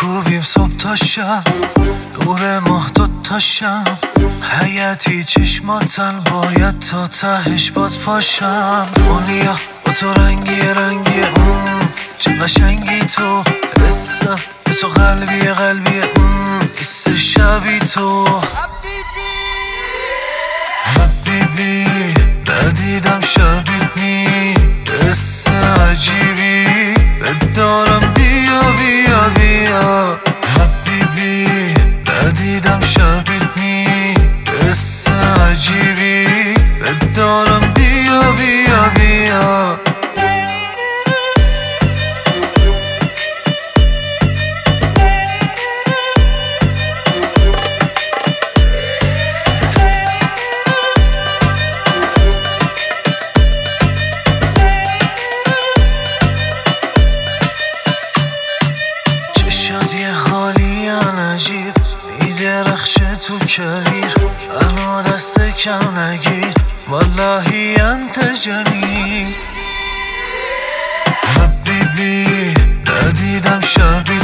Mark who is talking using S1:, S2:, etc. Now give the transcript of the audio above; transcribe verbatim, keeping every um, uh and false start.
S1: میکوبیم صبح تا شب، نور ماه دوتا شب، حیاتی چشماتن باید تا تهش باد پاشم. دنیا با تو رنگی رنگی اون چه قشنگی تو، حسم به تو قلبی قلبی اون حس شبی تو. حبیبی ندیدم شبیت نی، حس عجیبی بدارم بیا بیا بیا. حبیبی ندیدم شبیت نی، حس عجیبی بدارم بیا بیا بیا. شد یه حالی عجیب میدرخشه تو کبیر، منو دست کم نگیر واللهی انت جمیل. حبیبی ندیدم شبیه